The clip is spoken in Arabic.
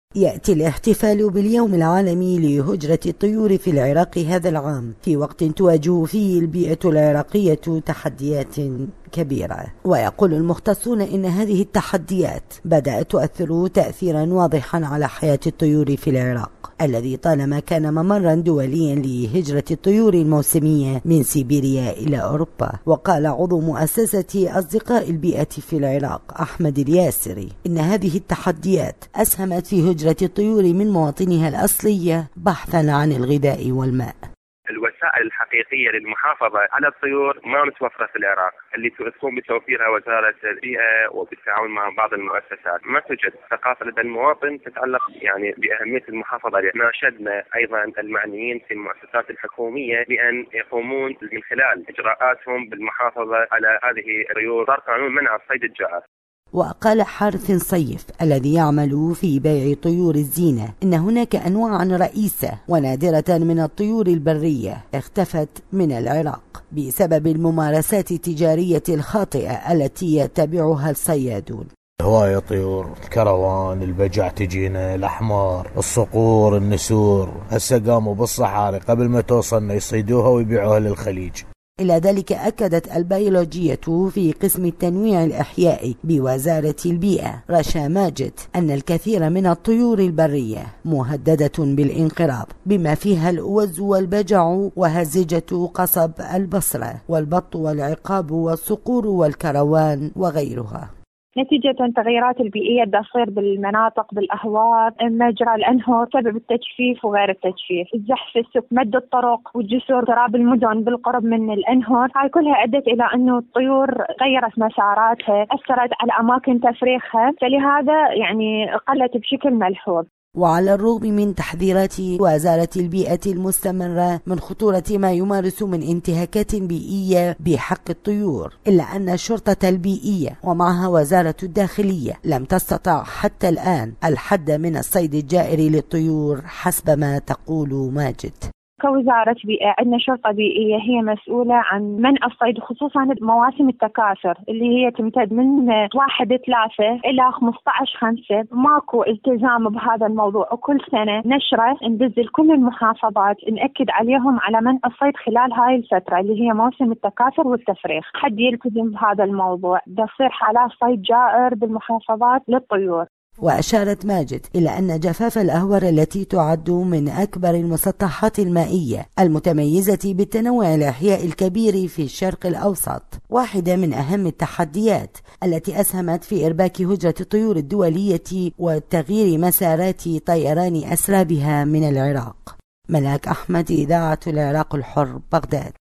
يأتي الاحتفال باليوم العالمي لهجرة الطيور في العراق هذا العام في وقت تواجه فيه البيئة العراقية تحديات كبيرة، ويقول المختصون إن هذه التحديات بدأت تؤثر تأثيرا واضحا على حياة الطيور في العراق الذي طالما كان ممرا دوليا لهجرة الطيور الموسمية من سيبيريا إلى أوروبا. وقال عضو مؤسسة أصدقاء البيئة في العراق أحمد الياسري إن هذه التحديات أسهمت في هجرة الطيور من مواطنها الأصلية بحثا عن الغذاء والماء. الوسائل الحقيقية للمحافظة على الطيور ما متوفرة في العراق، اللي تقوم بتوفيرها وزارة البيئة وبالتعاون مع بعض المؤسسات. ما توجد ثقافة لدى المواطن تتعلق بأهمية المحافظة. ناشدنا أيضا المعنيين في المؤسسات الحكومية بأن يقومون من خلال إجراءاتهم بالمحافظة على هذه الطيور. صار قانون منع الصيد الجائر. وقال حارث صيف الذي يعمل في بيع طيور الزينة إن هناك أنواع رئيسة ونادرة من الطيور البرية اختفت من العراق بسبب الممارسات التجارية الخاطئة التي يتبعها الصيادون. هواية طيور، الكروان، البجع تجينا، الأحمار، الصقور، النسور، هسه قاموا بالصحاري قبل ما توصلنا يصيدوها ويبيعوها للخليج. إلى ذلك أكدت البيولوجية في قسم التنويع الإحيائي بوزارة البيئة رشا ماجد أن الكثير من الطيور البرية مهددة بالانقراض بما فيها الأوز والبجع وهزجة قصب البصرة والبط والعقاب والصقور والكروان وغيرها. نتيجة التغيرات البيئية اللي تصير بالمناطق بالأهوار، مجرى الأنهر سبب التجفيف وغير التجفيف، الزحف السك، مد الطرق والجسور، تراب المدن بالقرب من الأنهر، هاي كلها أدت إلى أنه الطيور غيرت مساراتها، أثرت على أماكن تفريخها، فلهذا قلت بشكل ملحوظ. وعلى الرغم من تحذيرات وزارة البيئة المستمرة من خطورة ما يمارس من انتهاكات بيئية بحق الطيور، إلا أن الشرطة البيئية ومعها وزارة الداخلية لم تستطع حتى الآن الحد من الصيد الجائر للطيور حسب ما تقول ماجد. كوزارة بيئة عندنا شرطة بيئية هي مسؤولة عن منع الصيد خصوصا مواسم التكاثر اللي هي تمتد من 1/3 إلى 15/5. ماكو التزام بهذا الموضوع، وكل سنة نشرة ننزل كل المحافظات نأكد عليهم على منع الصيد خلال هاي الفترة اللي هي موسم التكاثر والتفريخ. حد يلتزم بهذا الموضوع، تصير حالات صيد جائر بالمحافظات للطيور. وأشارت ماجد إلى أن جفاف الأهور التي تعد من أكبر المسطحات المائية المتميزة بالتنوع الإحيائي الكبير في الشرق الأوسط واحدة من أهم التحديات التي أسهمت في إرباك هجرة الطيور الدولية وتغيير مسارات طيران أسرابها من العراق. ملاك أحمد، إذاعة العراق الحر، بغداد.